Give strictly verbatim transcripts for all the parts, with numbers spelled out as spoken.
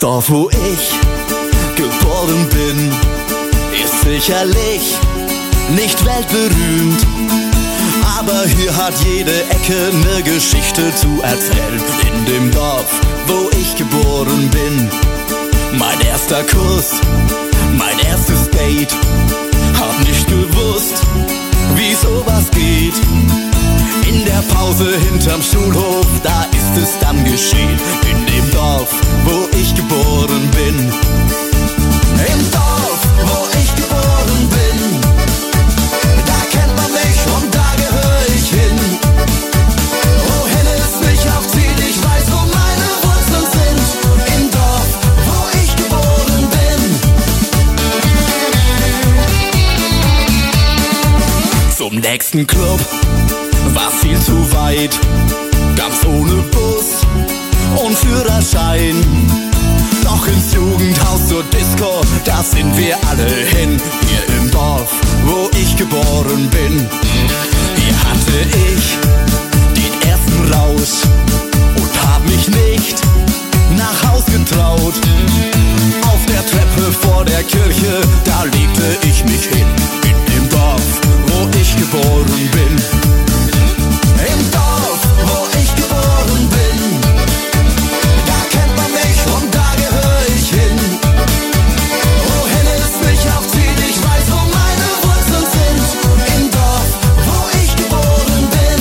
Dorf, wo ich geboren bin, ist sicherlich nicht weltberühmt. Aber hier hat jede Ecke ne Geschichte zu erzählen. In dem Dorf, wo ich geboren bin, mein erster Kuss, mein erstes Date. Hab nicht gewusst, wie sowas geht. In der Pause hinterm Schulhof, da ist es dann geschehen. In dem Dorf, wo ich geboren bin. Im Dorf, wo ich geboren bin, da kennt man mich und da gehöre ich hin. Wohin es mich auch zieht, ich weiß, wo meine Wurzeln sind. Im Dorf, wo ich geboren bin. Zum nächsten Club war viel zu weit, ganz ohne Bus und Führerschein. Doch ins Jugendhaus zur Disco, da sind wir alle hin. Hier im Dorf, wo ich geboren bin. Hier hatte ich den ersten Rausch und hab mich nicht nach Haus getraut. Auf der Treppe vor der Kirche, da legte ich mich hin. In dem Dorf, wo ich geboren bin. Im Dorf, wo ich geboren bin, da kennt man mich und da gehöre ich hin. Wohin es mich auch zieht, ich weiß, wo meine Wurzeln sind. Im Dorf, wo ich geboren bin.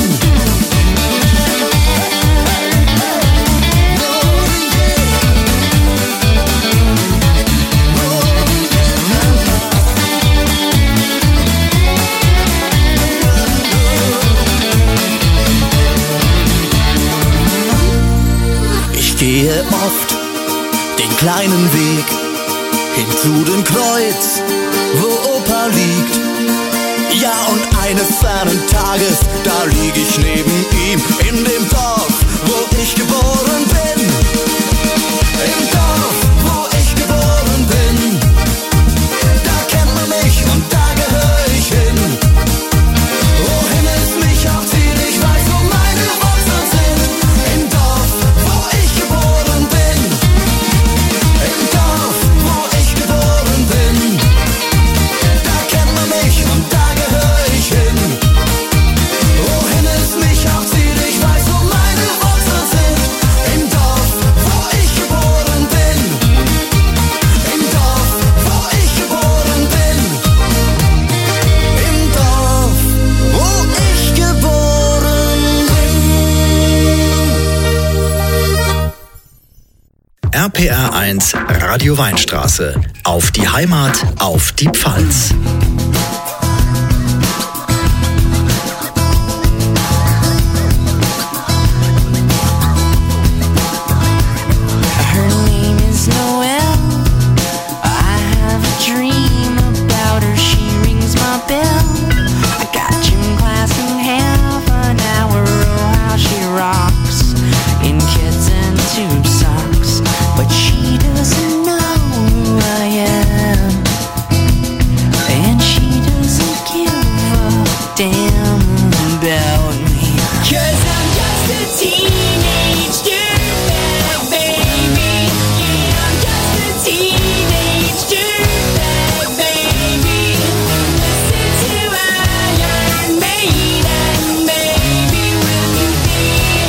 Ich gehe oft den kleinen Weg hin zu dem Kreuz, wo Opa liegt. Ja, und eines fernen Tages, da lieg ich neben ihm in dem Dorf, wo ich geboren bin. Im Dorf, wo ich geboren bin, da kennt man mich und da gehöre ich hin. Wohin es mich auch zieht, ich weiß, wo meine Wurzeln sind. Im Dorf, wo ich geboren bin. Im Dorf, wo ich geboren bin, da kennt man mich und da gehöre ich hin. Wohin es mich auch zieht, ich weiß, wo meine Wurzeln sind. Im Dorf, wo ich geboren bin. Im Dorf, wo ich geboren bin. Im Dorf, wo ich geboren bin. R P R eins Radio Weinstraße. Auf die Heimat, auf die Pfalz. Her name is Noelle. I have a dream about her. She rings my bell. I got gym class in half an hour. Oh, how she rocks in kids and tube socks. But she doesn't know who I am, and she doesn't give a damn about me. 'Cause I'm just a teenage dirtbag, baby. Yeah, I'm just a teenage dirtbag, baby. Listen to Iron Maiden, baby. Will you be?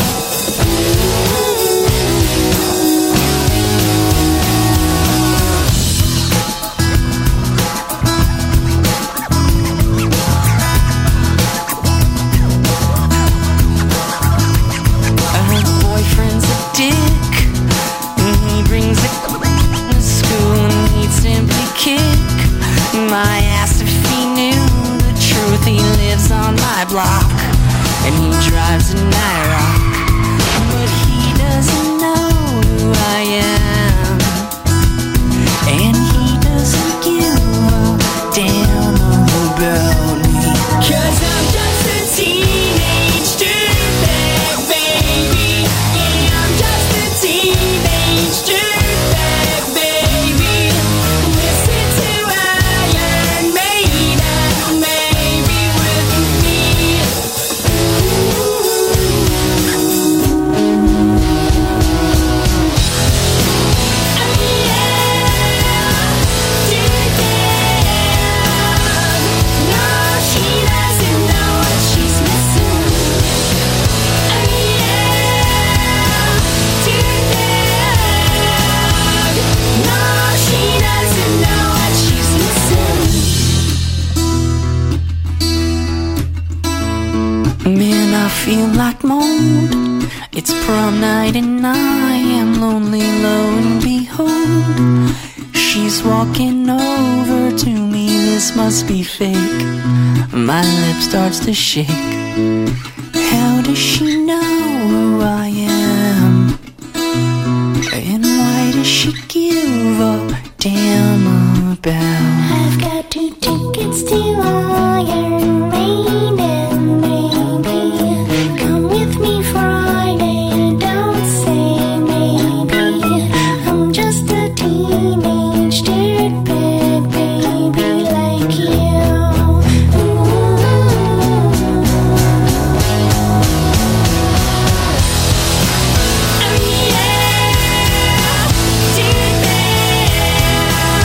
Her boyfriend's a dick, and he brings a to school and he'd simply kick my ass if he knew the truth. He lives on my block and he drives an IROC, but he doesn't know who I am, and he doesn't give a damn about me. 'Cause I'm just a teenage dirtbag, baby. Yeah, I'm just a teenage dirtbag, baby. Listen to Iron Maiden, maybe with me. Ooh. Man, I feel like mold. It's prom night and I am lonely, lo and behold. She's walking over to me, this must be fake. My lip starts to shake. How does she know who I am? And why does she give a damn about? I've got two tickets to Iron Maiden, baby. Come with me Friday, don't say maybe. I'm just a teenage dirtbag baby like you. Oh yeah, dirtbag.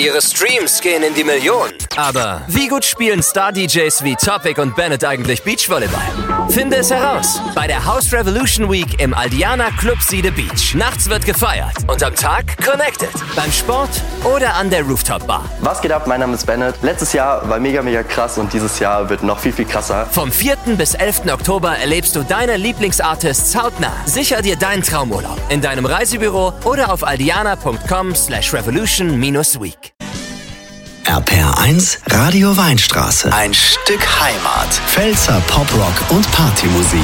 Ihre Streams gehen in die Millionen. Aber wie gut spielen Star-D Js wie Topic und Bennett eigentlich Beachvolleyball? Finde es heraus bei der House Revolution Week im Aldiana Club Siede Beach. Nachts wird gefeiert und am Tag connected. Beim Sport oder an der Rooftop Bar. Was geht ab? Mein Name ist Bennett. Letztes Jahr war mega, mega krass und dieses Jahr wird noch viel, viel krasser. Vom vierten bis elften Oktober erlebst du deine Lieblingsartists hautnah. Sicher dir deinen Traumurlaub in deinem Reisebüro oder auf aldiana.com slash revolution minus week. R P R eins Radio Weinstraße. Ein Stück Heimat. Pfälzer Poprock und Partymusik.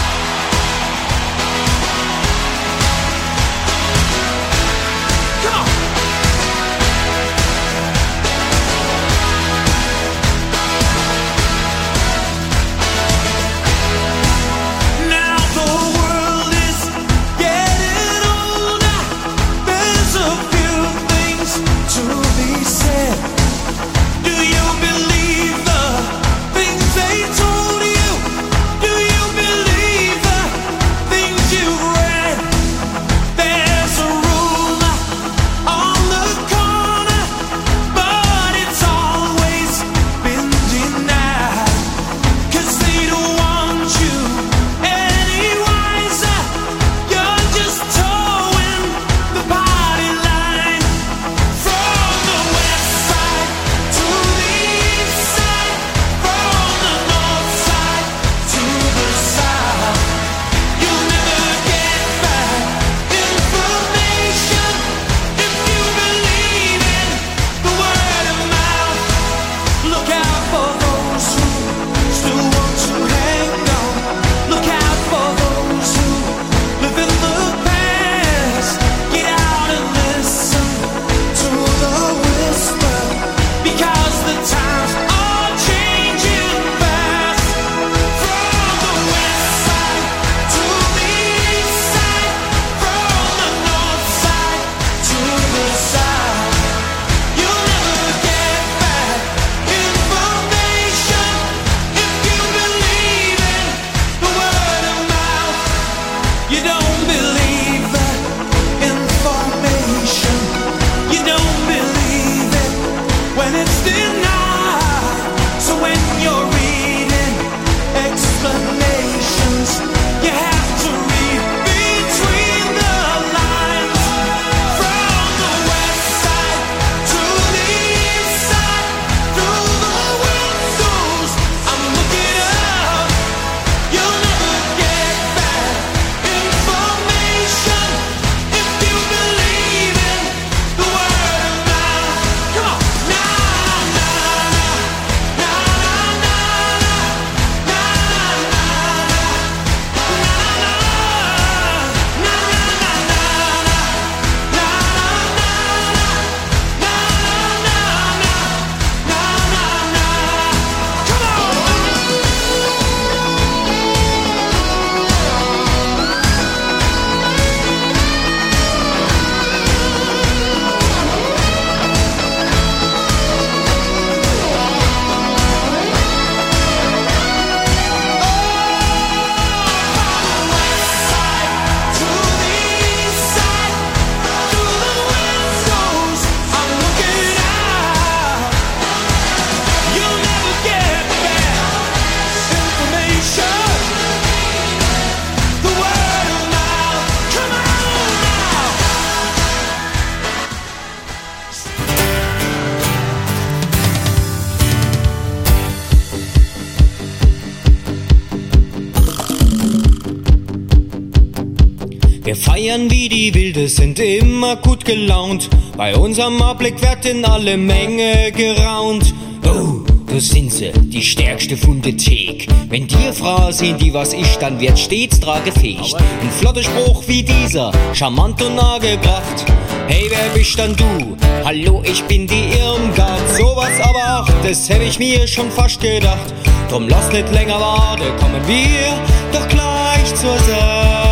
Wir feiern wie die Wilde, sind immer gut gelaunt. Bei unserem Abblick wird in alle Menge geraunt. Oh, da sind sie, die stärkste von der Thek. Wenn die Frau sind, die was ist, dann wird stets tragefähig. Ein flotter Spruch wie dieser, charmant und angebracht. Hey, wer bist dann du? Hallo, ich bin die Irmgard. Sowas aber auch, das hätte ich mir schon fast gedacht. Drum lass nicht länger warten, kommen wir doch gleich zur Sache.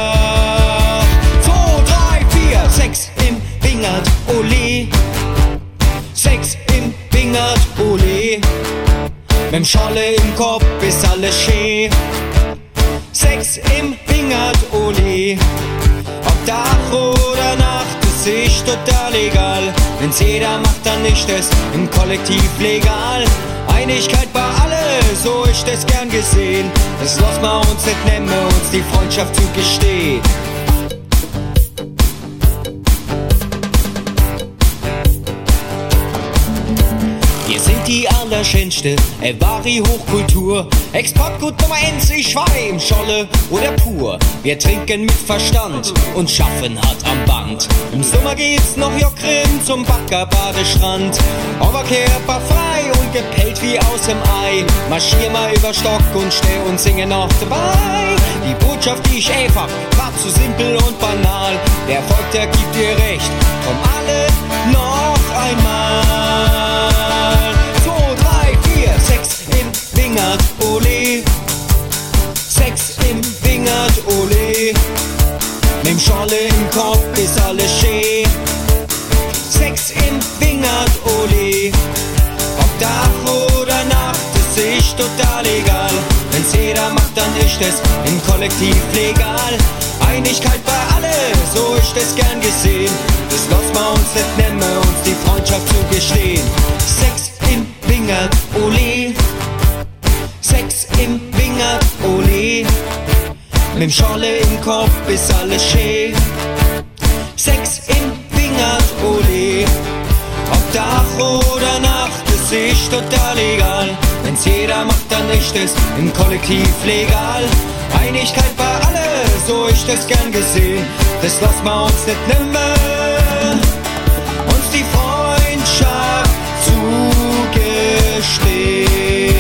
Sex im Wingert, ole. Sex im Wingert, ole. Mit'm Scholle im Kopf ist alles schön. Sex im Wingert, ole. Ob Tag oder Nacht, das das ist total egal. Wenn's jeder macht, dann ist es im Kollektiv legal. Einigkeit bei alle, so ist es gern gesehen. Das lassen wir uns nicht nehmen, uns die Freundschaft zugestehen. Wir sind die allerschönste, äh, wahre Hochkultur. Exportgut Nummer eins, ich war im Scholle oder pur. Wir trinken mit Verstand und schaffen hart am Band. Im Sommer geht's noch jockrim zum Baggerbadestrand. Aber körperfrei und gepellt wie aus dem Ei. Marschier mal über Stock und steh und singe noch dabei. Die Botschaft, die ich einfach, war zu simpel und banal. Der Erfolg, der gibt dir recht, komm alle noch einmal. Sex im Wingert, ole. Sex im Wingert, ole. Nimm Scholle im Kopf, ist alles schön. Sex im Wingert, ole. Ob Tag oder Nacht, das ist total egal. Wenn's jeder macht, dann ist es im Kollektiv legal. Einigkeit bei alle, so ist es gern gesehen. Das lassen wir uns nicht nehmen, uns die Freundschaft zugestehen. Sex im Wingert, ole. Sex im Wingert, ole. Mit'm Scholle im Kopf ist alles schön. Sex im Wingert, ole. Ob Tag oder Nacht, das ist total egal. Wenn's jeder macht, dann ist es im Kollektiv legal. Einigkeit bei alle, so ist es gern gesehen. Das lassen wir uns nicht nehmen, uns die Freundschaft zugestehen.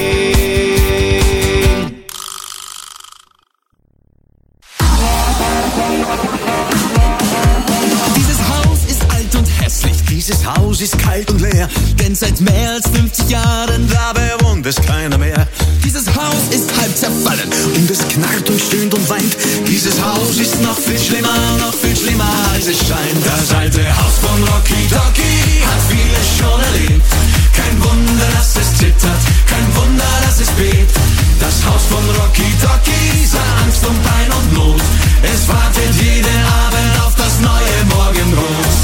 Dieses Haus ist alt und hässlich, dieses Haus ist kalt und leer, denn seit mehr als fünfzig Jahren da bewohnt es keiner mehr. Dieses Haus ist halb zerfallen und es knarrt und stöhnt und weint. Dieses Haus ist noch viel schlimmer, noch viel schlimmer als es scheint. Das alte Haus von Rocky Docky hat vieles schon erlebt. Kein Wunder, dass es zittert, kein Wunder, dass es bebt. Das Haus von Rocky Docky sah Angst und Pein und Not. Es wartet jeden Abend auf das neue Morgenrot.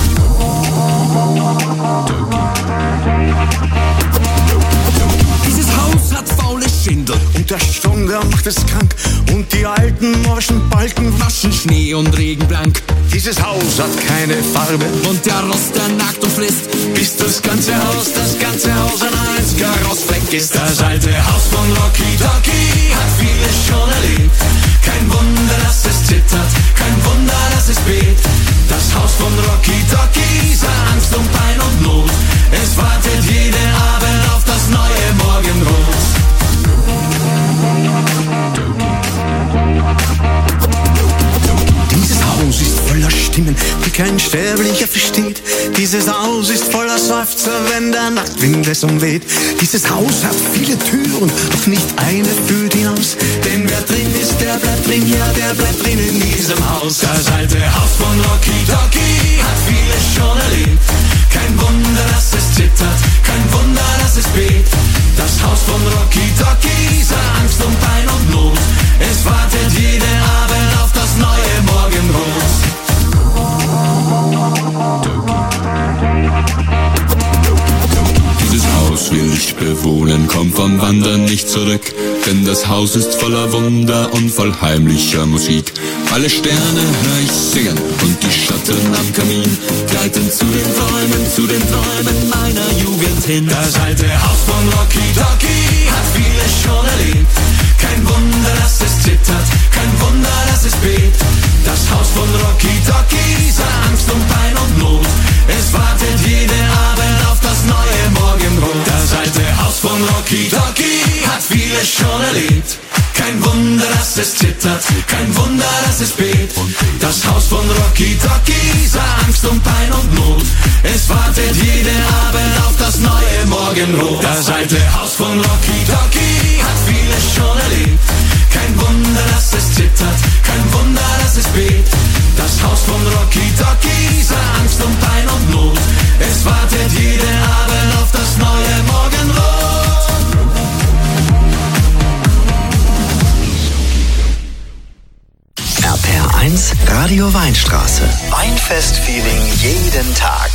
Dieses Haus hat faule Schindel und der Sturm, der macht es krank. Und die alten morschen Balken waschen Schnee und Regen blank. Dieses Haus hat keine Farbe und der Rost, der nagt und frisst, bis das ganze Haus, das ganze Haus ein einziger Rostfleck ist. Das alte Haus von Rocky Docky hat vieles schon erlebt. Kein Wunder, dass es zittert, kein Wunder, dass es bebt. Das Haus von Rocky Docky sah Angst und Pein und Not. Es wartet jeden Abend auf das neue Morgenrot. Dieses Haus ist voller Stimmen, die kein Sterblicher versteht. Dieses Haus ist voller Seufzer, wenn der Nachtwind es umweht. Dieses Haus hat viele Türen, doch nicht eine führt hinaus. Denn wer drin ist, der bleibt drin, ja, der bleibt drin in diesem Haus. Das alte Haus von Rocky Docky hat vieles schon erlebt. Kein Wunder, dass es zittert, kein Wunder, dass es bebt. Das Haus von Rocky Docky sah Angst und Pein und Not. Es wartet jeden Abend auf das neue Morgenrot. Dieses Haus will ich bewohnen, komm vom Wandern nicht zurück. Denn das Haus ist voller Wunder und voll heimlicher Musik. Alle Sterne hör ich singen und die Schatten am Kamin gleiten zu den Träumen, zu den Träumen meiner Jugend hin. Das alte Haus von Rocky Docky hat vieles schon erlebt. Kein Wunder, dass es zittert, kein Wunder, dass es bebt. Das Haus von Rocky Docky sah Angst und Pein und Not. Es wartet jeden Abend auf das neue Morgenrot. Das alte Haus von Rocky Docky hat vieles schon erlebt. Kein Wunder, dass es zittert, kein Wunder, dass es bebt. Das Haus von Rocky Docky sah Angst und Pein und Not. Es wartet jeden Abend auf das neue Morgenrot. Das alte Haus von Rocky Docky hat vieles schon erlebt. Kein Wunder, dass es zittert, kein Wunder, dass es bebt. Das Haus von Rocky Docky sah Angst und Pein und Not. Es wartet jeden Abend auf das neue Morgenrot. R P R eins Radio Weinstraße. Weinstraße. Weinfest-Feeling jeden Tag.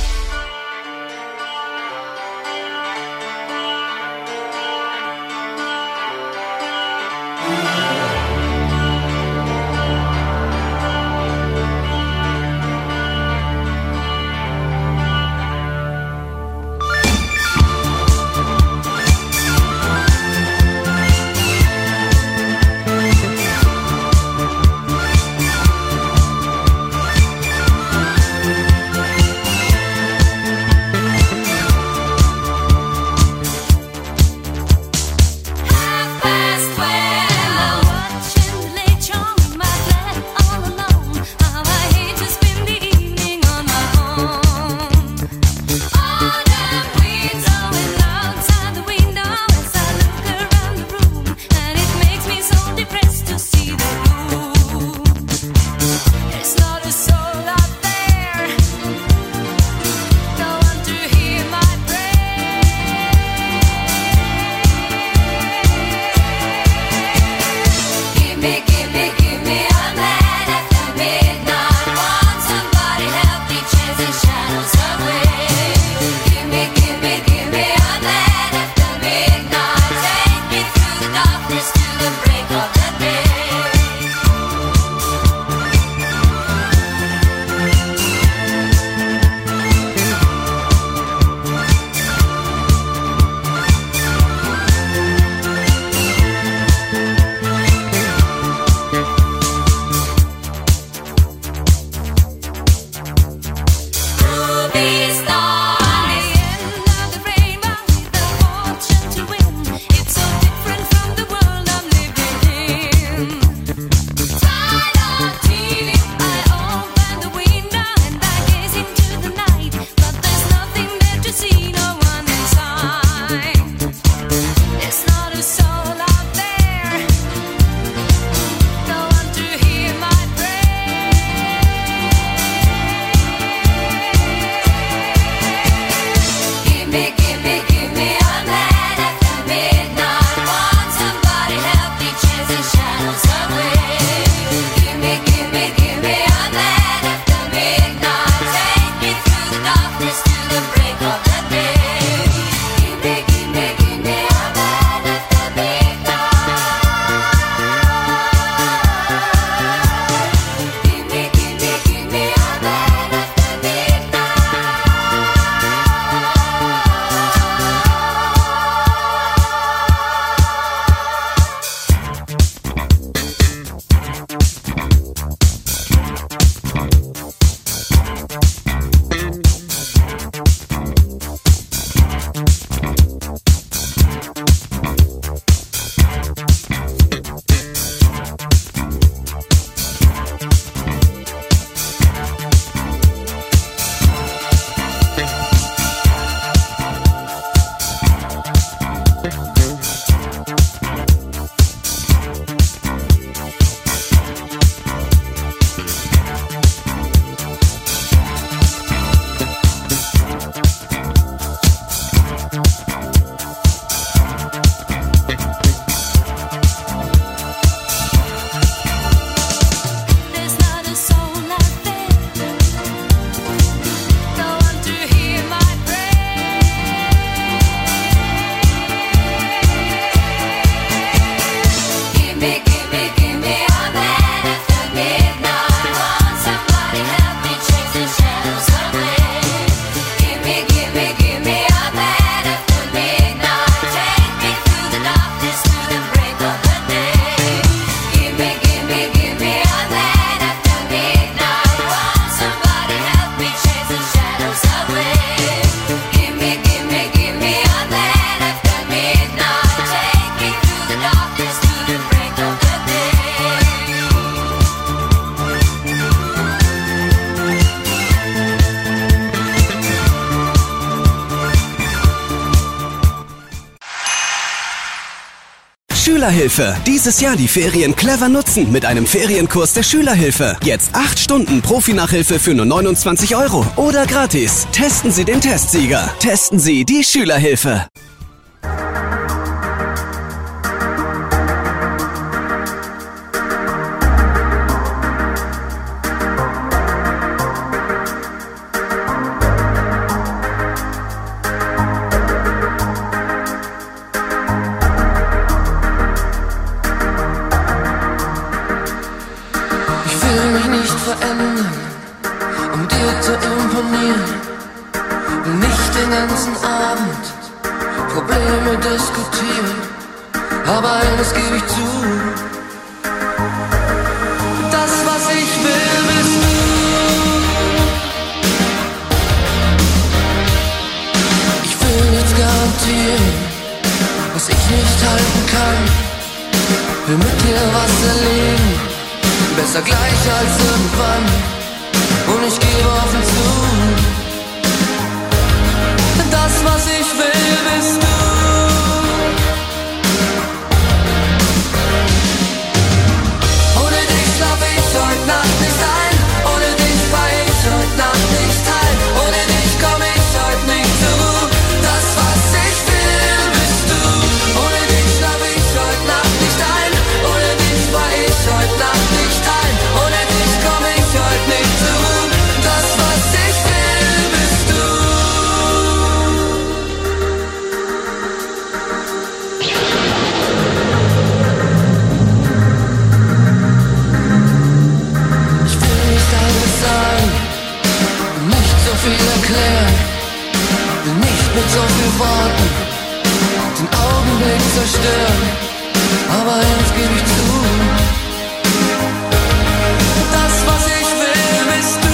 Schülerhilfe. Dieses Jahr die Ferien clever nutzen mit einem Ferienkurs der Schülerhilfe. Jetzt acht Stunden Profi-Nachhilfe für nur neunundzwanzig Euro oder gratis. Testen Sie den Testsieger. Testen Sie die Schülerhilfe. zu imponieren, nicht den ganzen Abend Probleme diskutieren, aber eines gebe ich zu, das, was ich will, bist du. Ich will jetzt garantieren, was ich nicht halten kann, will mit dir was erleben, besser gleich als irgendwann, und ich gebe offen zu, das, was ich will, bist du. Ohne dich schlaf ich heute Nacht nicht ein, ohne dich fahr ich heute Nacht nicht heim, ohne dich komm ich heute nicht zur Ruhe, das, was ich will, bist du. Ohne dich schlaf ich heute Nacht nicht ein, ohne dich fahr ich heute Nacht nicht heim, ohne dich komm ich heute nicht zur Ruhe, das, was ich will, bist du. Ich will nicht alles sagen, nicht so viel erklären, will nicht mit so viel Worten den Augenblick zerstören, aber eins gebe ich zu, das, was ich will, bist du.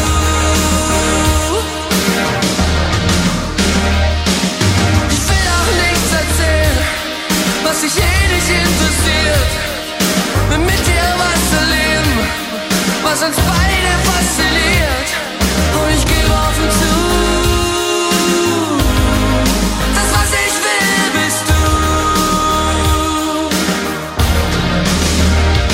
Ich will auch nichts erzählen, was dich eh nicht interessiert, will mit dir was erleben, was uns beide fasziniert, und ich gebe offen zu, das, was ich will, bist du.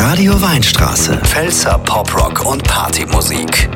Radio Weinstraße. Pfälzer Poprock und Partymusik.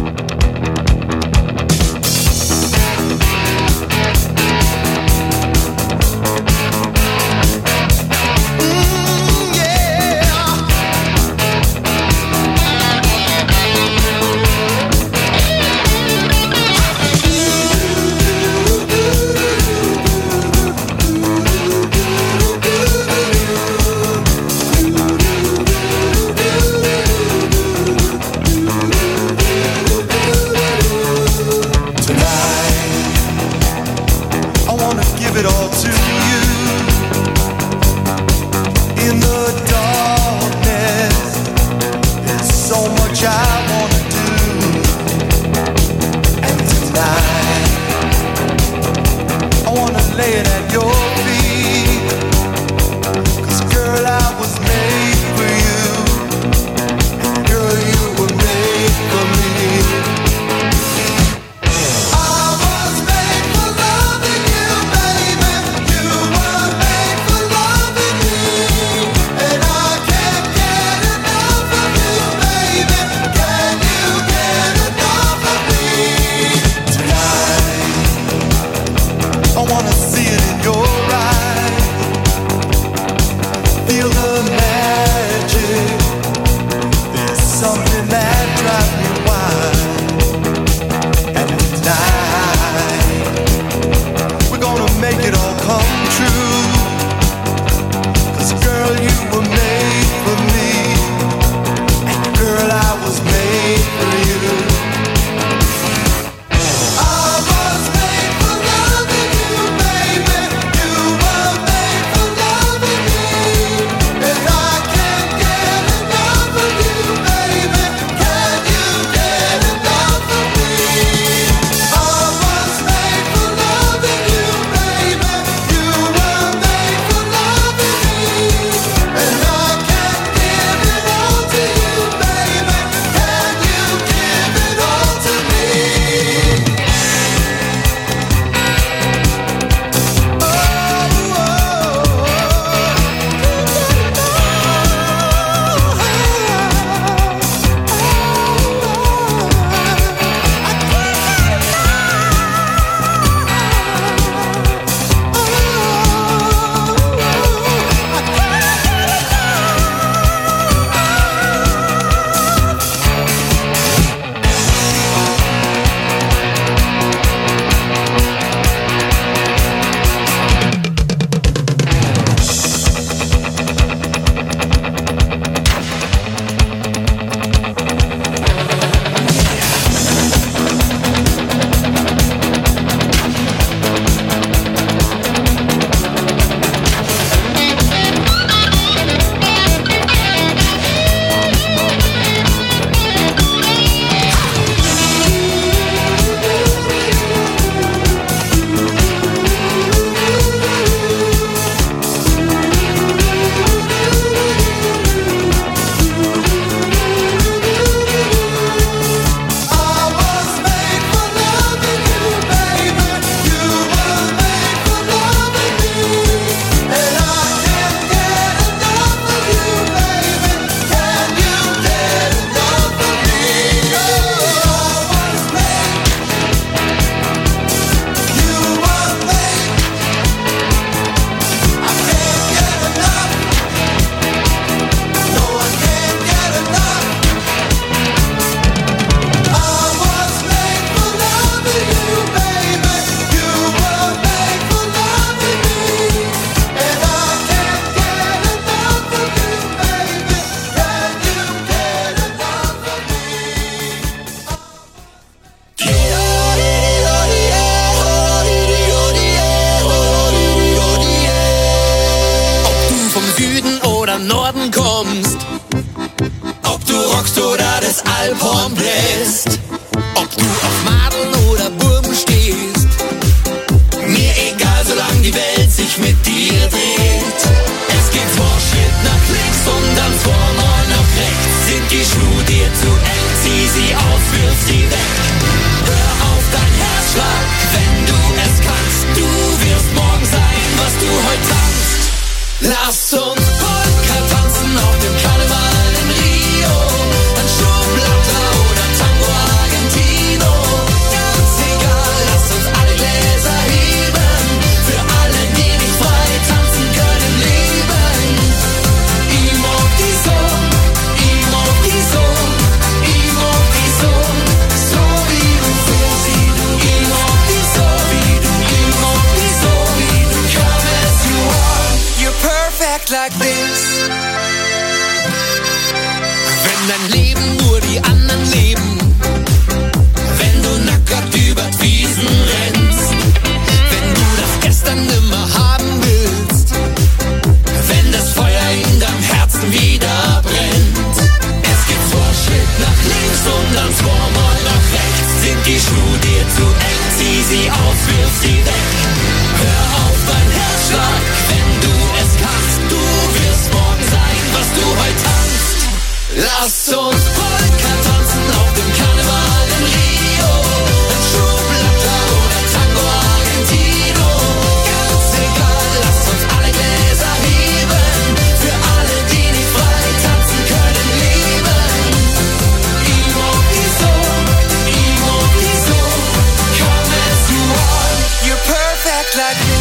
Alphorn bläst. Ob du auf Madeln oder Burgen stehst, mir egal, solange die Welt sich mit dir dreht. Es geht Vorschritt nach links und dann vorne nach rechts. Sind die Schuhe dir zu eng, zieh sie auf, wirf sie weg. Hör auf dein Herzschlag, wenn du es kannst. Du wirst morgen sein, was du heute tanzt. Lass uns Polka tanzen auf dem Karneval. die Schuhe dir zu eng, zieh sie aus, wirf sie weg. Hör auf dein Herzschlag, wenn du es kannst. Du wirst morgen sein, was du heute tanzt. Lass uns Polka tanzen auf dem Karneval in Rio. Ein Schublata oder Tango Argentino. Ganz egal, lass uns alle Gläser heben. Für alle, die nicht frei tanzen können, lieben. Immobiso, Immobiso. Come as you are, you're perfect like me.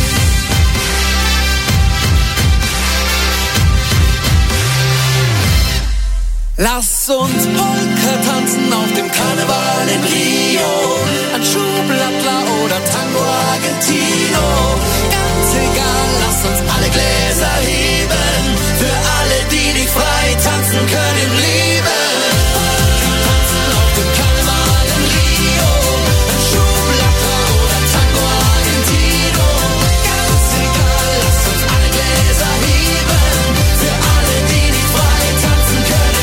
Lass uns Polka tanzen auf dem Karneval in Rio. An Schublabla oder Tango Argentino. Ganz egal, lass uns alle Gläser heben. Für alle, die nicht frei tanzen können, lieben. Polka tanzen auf dem Karneval in Rio. An Schublabla oder Tango Argentino. Ganz egal, lass uns alle Gläser heben. Für alle, die nicht frei tanzen können.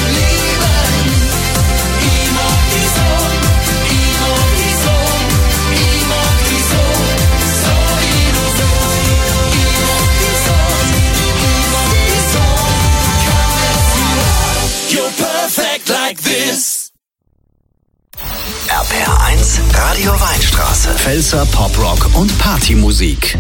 R P R eins Radio Weinstraße. Pfälzer Poprock und Partymusik.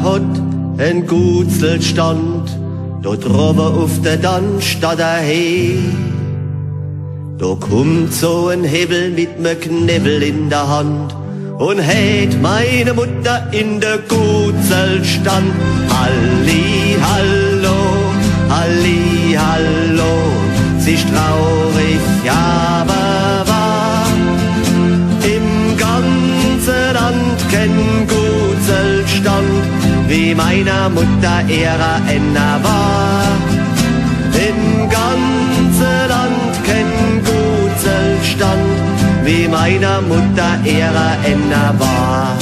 hat ein Gutselstand, dort droben auf der Dann statt er he. Da kommt so ein Hebel mit nem Knebel in der Hand und hält meine Mutter in der Gutselstand. Halli, hallo, halli, hallo, sie ist traurig, aber wahr. Im ganzen Land kein Gutselstand, wie meiner Mutter ihrer Enna war. Im ganzen Land kein Gutselstand, wie meiner Mutter ihrer Enna war.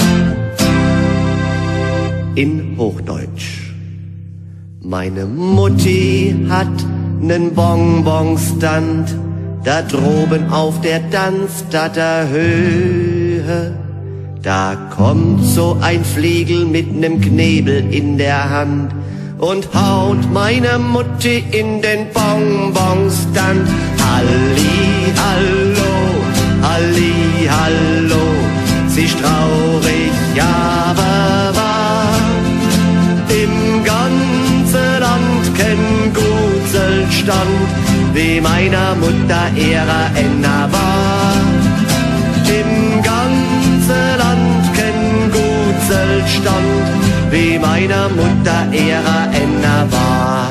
In Hochdeutsch. Meine Mutti hat nen Bonbonstand, da droben auf der Tanzstatter Höhe. Da kommt so ein Fliegel mit nem Knebel in der Hand und haut meine Mutti in den Bonbonstand. Halli, hallo, halli, hallo, sie ist traurig, aber wahr. Im ganzen Land kein Gutselstand, wie meiner Mutter ihrer Enna war. Im ganzen Land kein Gutselstand, wie meiner Mutter ihrer Enna war.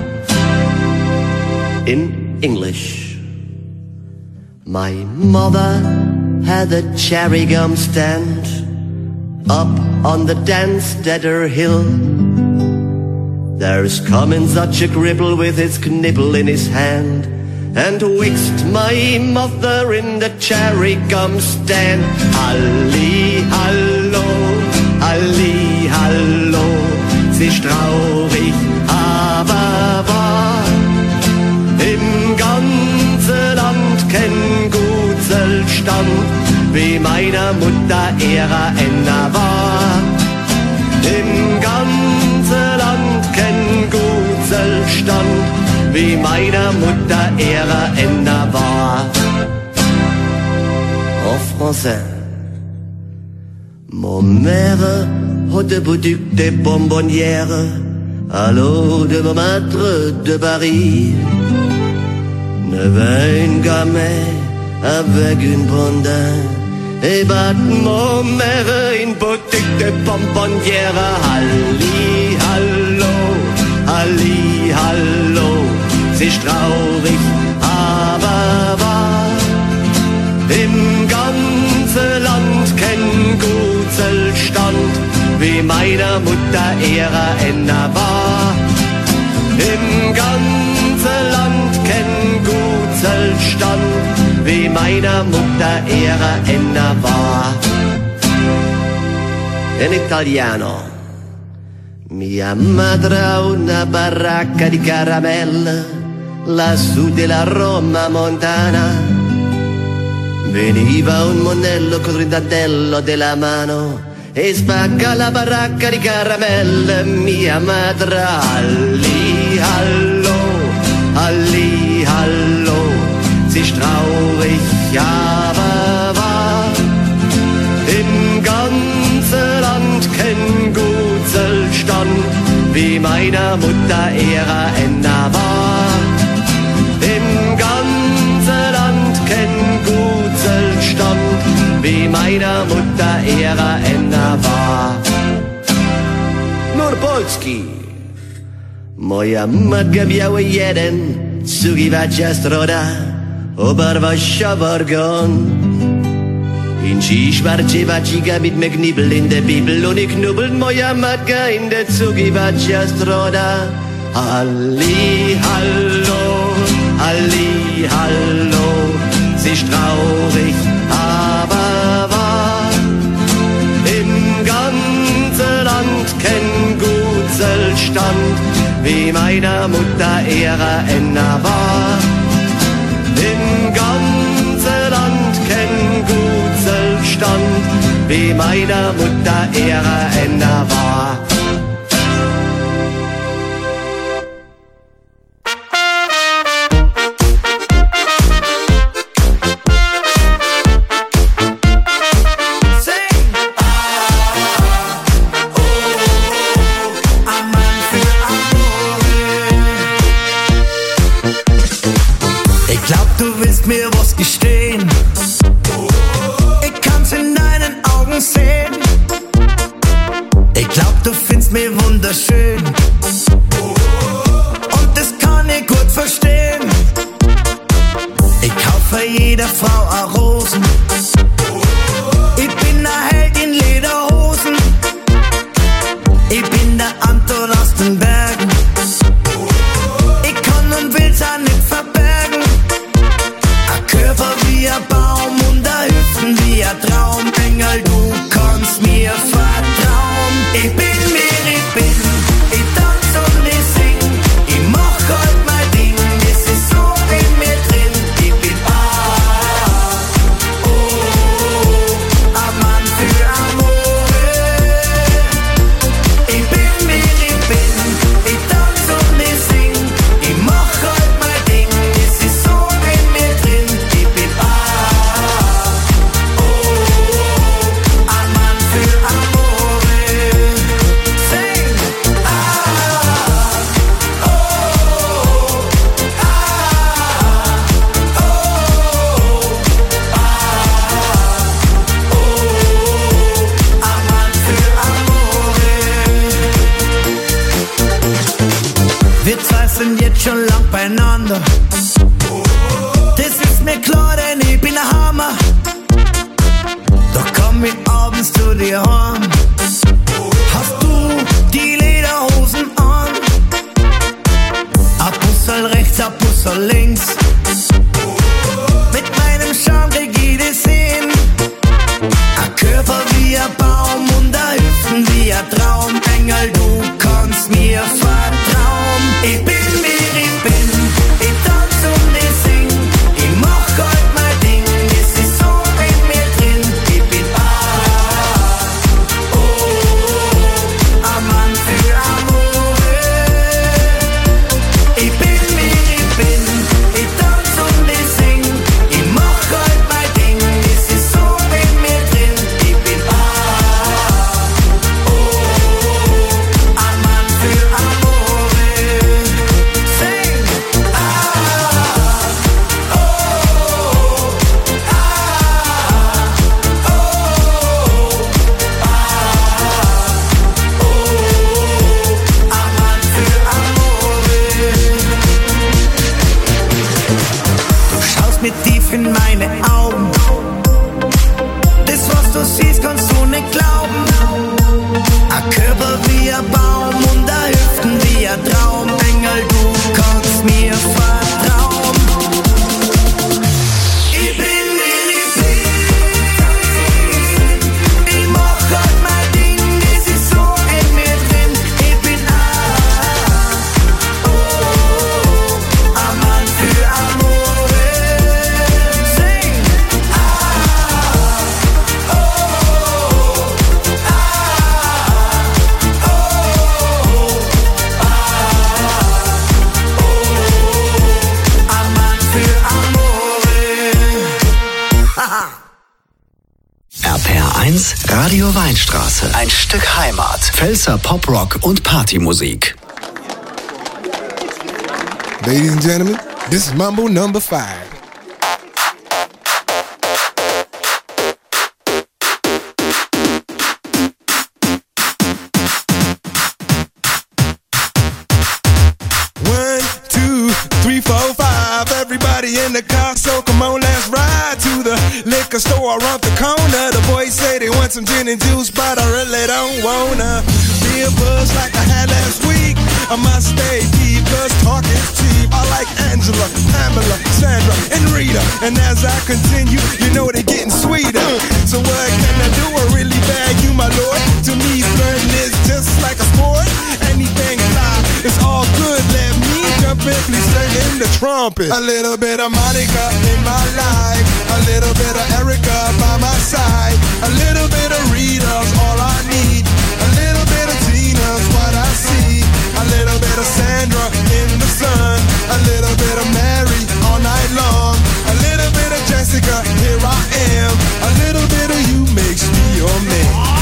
In English. My mother had a cherry gum stand up on the Danstetter hill. There's coming such a cripple with his knibble in his hand, and whisked my mother in the cherry gum stand. Halli, hallo, halli, hallo, sie ist traurig, aber wahr. Im ganzen Land kein Gutselstand, wie meiner Mutter ihrer Enna war. Im ganzen Land kein Gutselstand, wie meiner Mutter ihrer Enna war. En français. Mon mère hat de boutique de bonbonnières à l'eau de Montmartre de Paris. Ne vint un gamin avec une blonde et bat mon mère une boutique de bonbonnières. Halli, hallo, halli, hallo, sie ist traurig, aber wahr. Im ganzen Land kein Gutselstand, wie meiner Mutter ihrer Enna war. Im ganzen Land kein Gutselstand, wie meiner Mutter ihrer Enna war. In italiano. Mia madre ha una baracca di caramelle lassù della Roma montana. Veniva un monello col rintandello della mano e spacca la baracca di caramelle. Mia madre, halli, hallo, halli, hallo, sie ist traurig, aber wahr. Im ganzen Land kein Gutselstand, wie meiner Mutter ihrer Enna war. Im ganzen Land kein Gutselstand, wie meiner Mutter ihrer Enna war. Nur Polski. Moja matka miała jeden cugiwacza stroda, obarwasza wargon. In Ski schwarze Watschiga mit me Knibbel in der Bibel und ich knubbel moja matka in der cugiwacza stroda. Halli, hallo, halli, hallo, sie ist traurig, aber wahr. Im ganzen Land kein Gutselstand, wie meiner Mutter ihrer Enna war. Im ganzen Land kein Gutselstand, wie meiner Mutter ihrer Enna war. glaub, du willst mir was gestehen. Ich kann's in deinen Augen sehen. Ich glaub, du findest mich wunderschön. Und das kann ich gut verstehen. Ich kaufe jeder Frau a Rosen. Ich bin a Held in Lederhosen. Ich bin der Anton aus den Bergen. Ich kann und will's auch nicht verbergen. A Körper wie a Baum und a Hüften wie a Traumengel. Du kannst mir vertrauen. Ich bin wer ich bin. Ich tanz und ich sing. Ich mach halt mein Ding. Es ist so in mir drin. Ich bin ah, oh, a Mann für Amore. Ich bin wer ich bin. Ich tanz und ich sing. Ich mach halt mein Ding. Es ist so in mir drin. Ich bin ah, oh, a Mann für Amore. Sing ah, oh, ah, oh, ah, oh, a Mann für Amore. Wir zwei sind jetzt schon lang beieinander. Das ist mir klar, denn ich bin ein Hammer. Doch komm ich abends zu dir heim. Hast du die Lederhosen an? A Bussel rechts, a Bussel links. Mit meinem Charme krieg ich das hin. A Körper wie a Baum und a Hüften wie a Traumengel. Du kannst mir vertrauen. Ich bin wer ich bin. Ich tanz und ich sing. Ich mach halt mein Ding. Es ist so in mir drin. Ich bin ah, oh, a Mann für Amore. Ich bin wer ich bin. Ich tanz und ich sing. Ich mach halt mein Ding. Es ist so in mir drin. Ich bin ah, oh, a Mann für Amore. Sing ah, oh, ah, oh, ah, oh, a Mann für Amore. Du schaust mir tief in meine Augen. Das, was du siehst, kannst du nicht glauben. A Körper wie a Baum und a Hüften wie a Traumengel. Du kannst mir vertrauen. Ich bin wer ich bin. Ich mach halt mein Ding. Es ist so in mir drin. Ich bin ah, oh, a Mann für Amore. Sing ah, oh, ah, oh, ah, oh, a Mann für Amore. Haha. R P R eins Radio Weinstraße. Ein Stück Heimat. Pfälzer Poprock und Partymusik. Ladies and gentlemen, this is Mambo number five. One, two, three, four, five. Everybody in the car, so come on, let's ride to the liquor store around the corner. The boys say they want some gin and juice, but I really don't wanna be a buzz like I had last week. I must stay deep, cause talk is cheap. I like Angela, Pamela, Sandra, and Rita. And as I continue, you know they're getting sweeter. So what can I do? I really bag you, my lord. To me, flirting is just like a sport. Anything fly, it's all good. Let me jump in, please sing in the trumpet. A little bit of Monica in my life. A little bit of Erica by my side. A little bit of Rita's all I need. A little bit of Tina's what I see. A little bit of Sandra in the sun. A little bit of Mary all night long. A little bit of Jessica, here I am. A little bit of you makes me your man.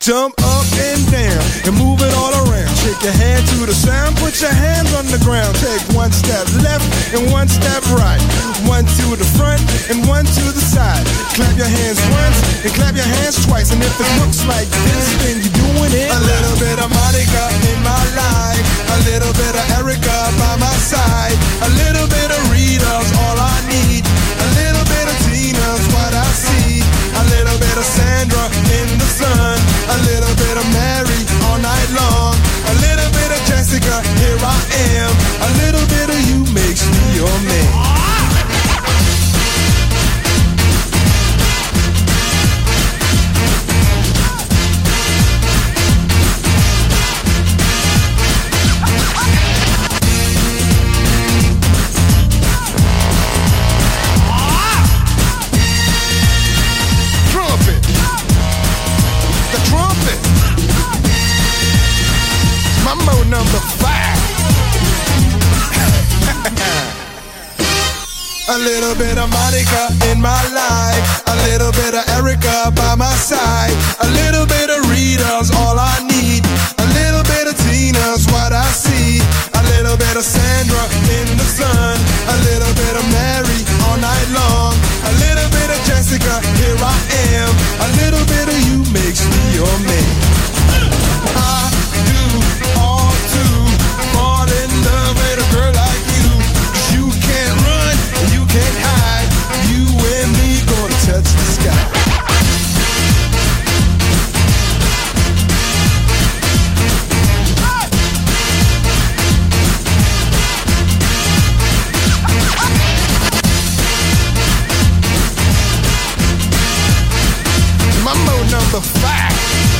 Jump up and down and move it all around. Shake your hand to the sound, put your hands on the ground. Take one step left and one step right. One to the front and one to the side. Clap your hands once and clap your hands twice. And if it looks like this, then you're doing it. A little bit of Monica in my life. A little bit of Erica by my side. A little bit of Rita's all I need. A little bit of Tina's what I see. A little bit of Sandra in the sun. A little bit of Mary all night long. A little bit of Jessica, here I am. A little bit of you makes me your man. Mambo number five. A little bit of Monica in my life. A little bit of Erica by my side. A little bit of Rita's all I need. A little bit of Tina's what I see. A little bit of Sandra in the sun. A little bit of Mary all night long. A little bit of Jessica, here I am. A little bit of you makes me your man. I do all to fall in love with a girl like you. 'Cause you can't run and you can't hide. You and me gonna touch the sky. Mambo number five.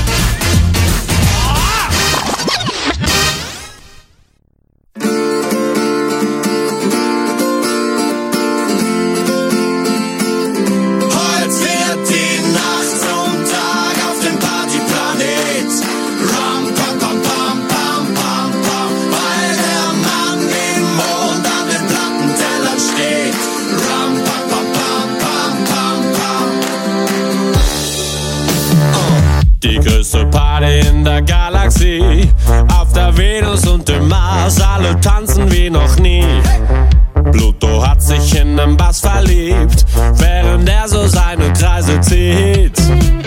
Die größte Party in der Galaxie. Auf der Venus und dem Mars, alle tanzen wie noch nie. Pluto hat sich in den Bass verliebt, während er so seine Kreise zieht.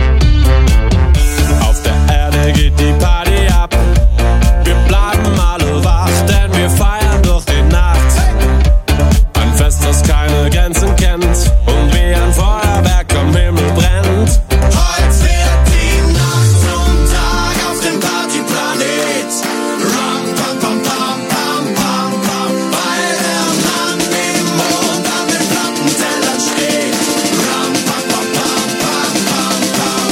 Auf der Erde geht die Party ab. Wir bleiben alle wach, denn wir feiern durch die Nacht. Ein Fest, das keine Grenzen kennt und wie ein Feuerwerk am Himmel brennt. Heute wird die Nacht zum Tag auf dem Partyplanet. Ram, pam, pam, pam, pam, pam, pam. Weil der Mann im Mond an den Plattentellern steht. Ram, pam, pam, pam, pam, pam, pam.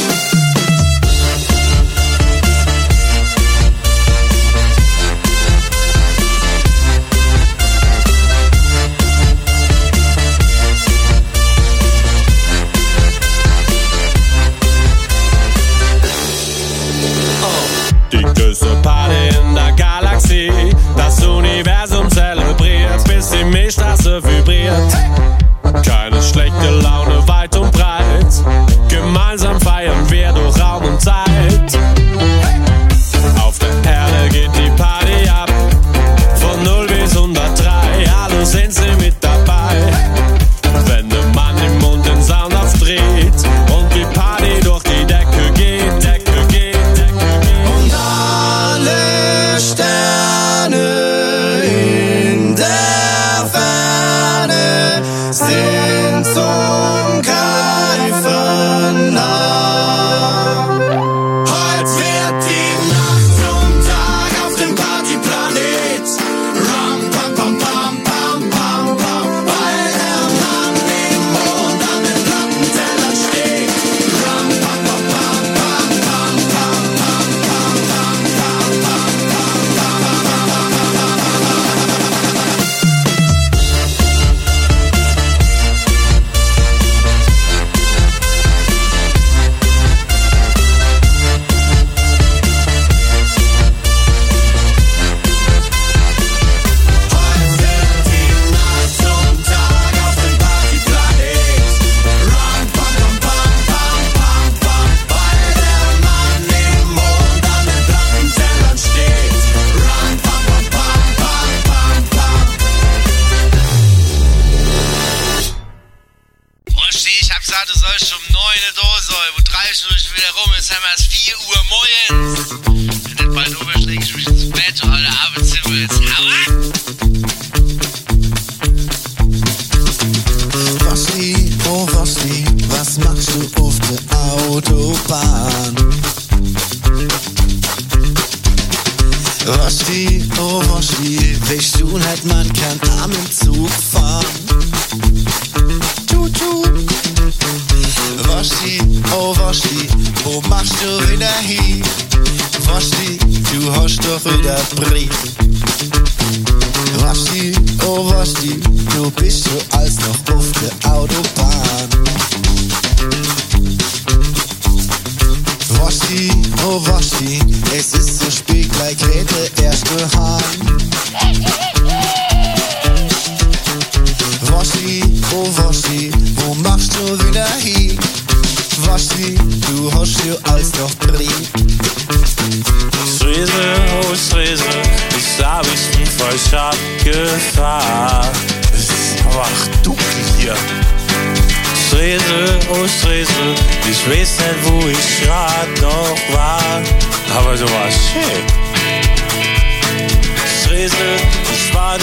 Die größte Party in der Galaxie. Das Universum zelebriert, bis die Milchstraße vibriert. Keine schlechte Laune weit und breit. Gemeinsam feiern wir durch Raum und Zeit. Auf der Erde geht die Party ab. Von null bis hundertdrei, alle sind sie mit dabei. Wenn der Mann im Mund den Sound aufdreht und die Party durch die Decke geht, Decke geht, Decke geht. Und alle Sterne in der Ferne sind zum Greifen nah. Heute vier Uhr morgens. Wenn das bald überschlägt, ich mich ins Bett, alle Arbeitszimmer jetzt. Hau ab! Waschli, oh Waschli, was machst du auf der Autobahn? Waschli, oh Waschli, weißt du halt, man kann arm im Zug fahren. Tut, tut. Waschli, oh Waschli, wo machst du wieder hin? Waschli, du hast doch wieder Brief. Waschli, oh Waschli, du bist so als noch auf der Autobahn. Waschli, oh Waschli, es ist so spät, gleich geht der erste Hahn. Waschli, oh Waschli, wo machst du wieder hin? Waschli, du hast ja alles noch Brief. Strese, oh Strese, ich glaub, ich bin falsch abgefahren. Es ist aber auch dunkel hier. Strese, oh Strese, ich weiß nicht, wo ich grad noch war. Aber du warst schön.